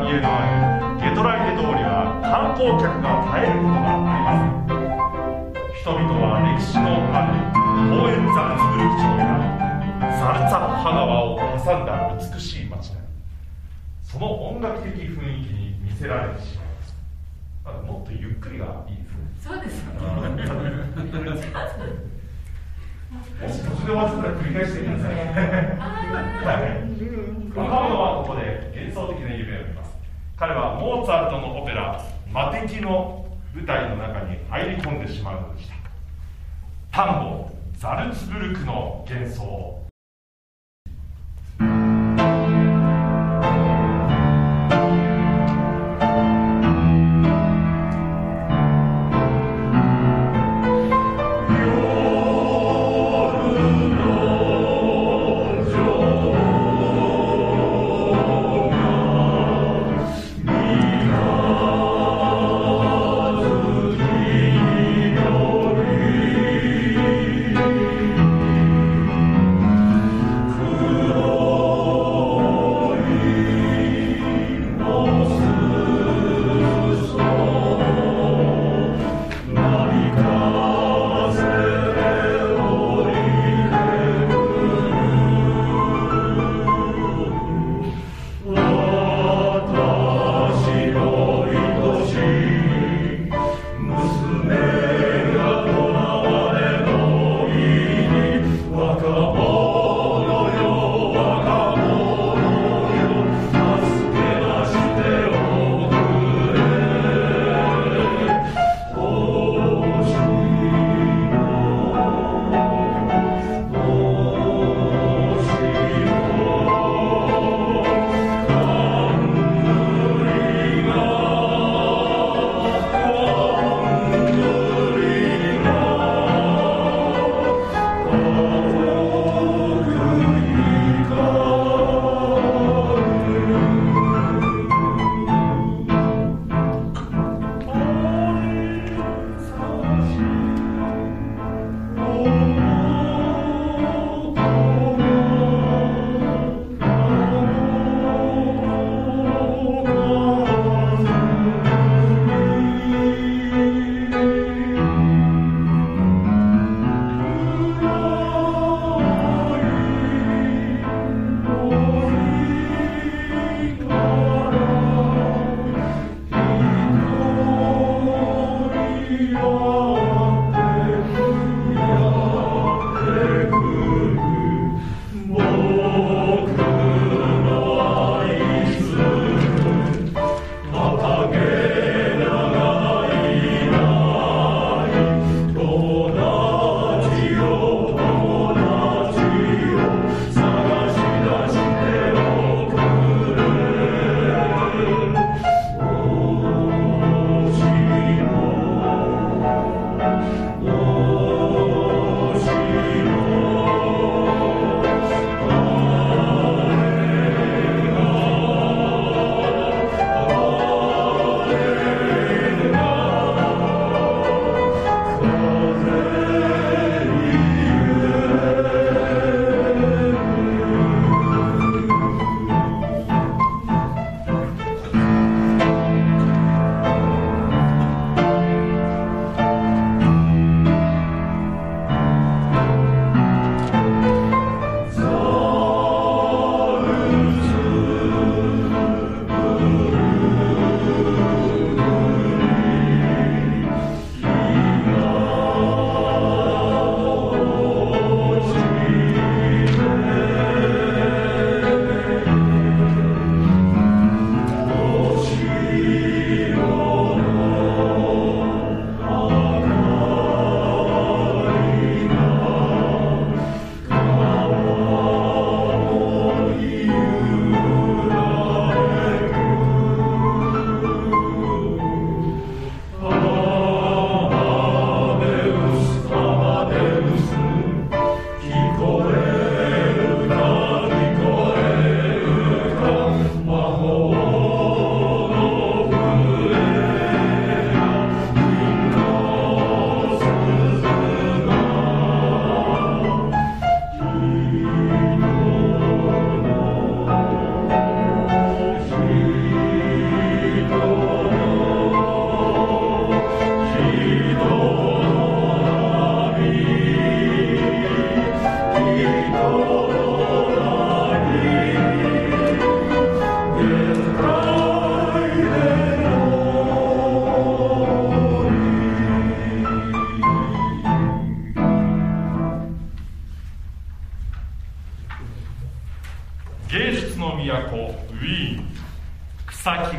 家のあるゲトライデ通りは観光客が絶えることがありません。人々は歴史のあるホーエンザルツブルク町やザルツァッハ川を挟んだ美しい町で、その音楽的雰囲気に魅せられてしまいます。もっとゆっくりがいいですね。 そうですね。 もし途中で終わってたら繰り返してください。若者はここで幻想的な夢を見ます。彼はモーツァルトのオペラ「魔敵」の舞台の中に入り込んでしまうのでした。タンゴ・ザルツブルクの幻想。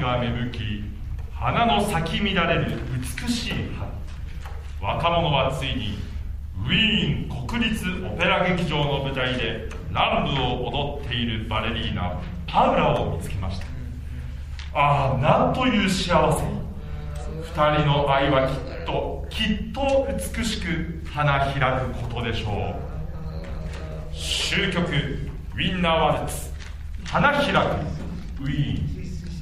が芽吹き、花の咲き乱れる美しい春。若者はついにウィーン国立オペラ劇場の舞台で乱舞を踊っているバレリーナパウラを見つけました。ああ、なんという幸せ。二人の愛はきっと美しく花開くことでしょう。終曲ウィンナーワルツ、花開くウィーン。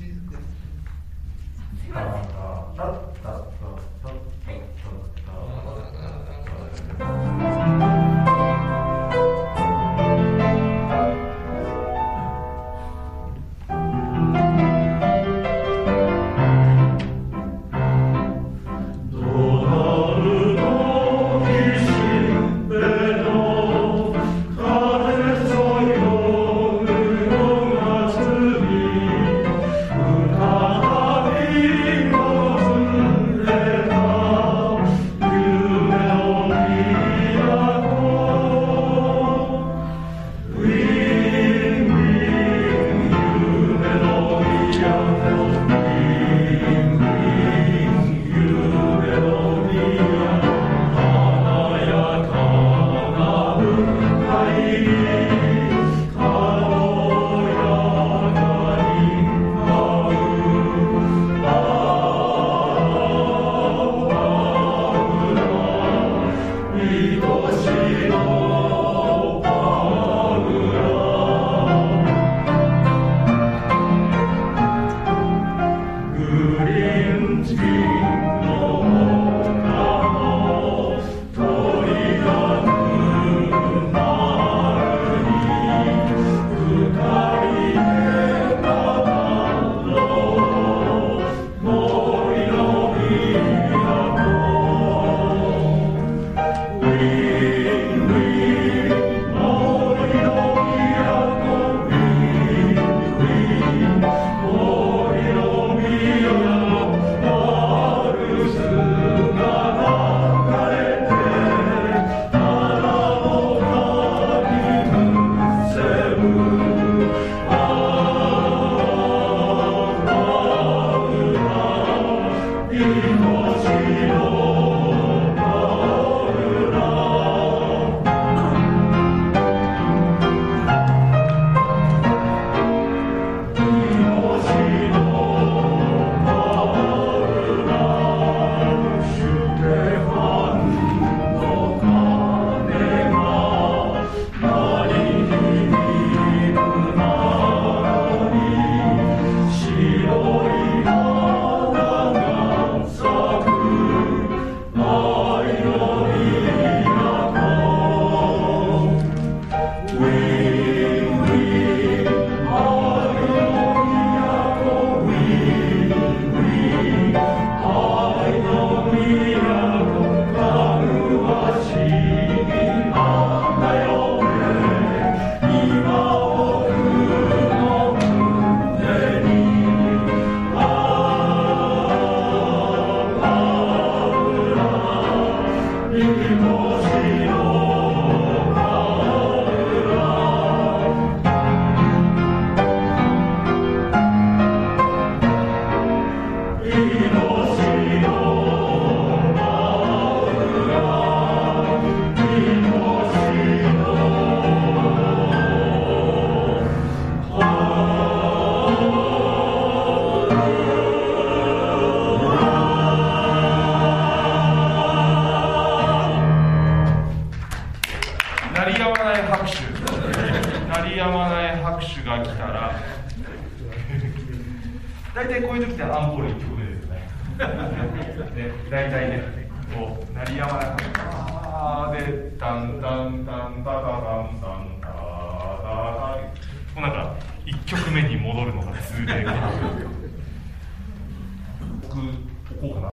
鳴りやまない拍手、鳴りやまない拍手が来たら大体こういう時ってアンコール1曲目ですよね。大体ね、こう鳴りやまない拍手でタンタンタンタタタンタンタタタン、もうなんか1曲目に戻るのが数で僕こうかな。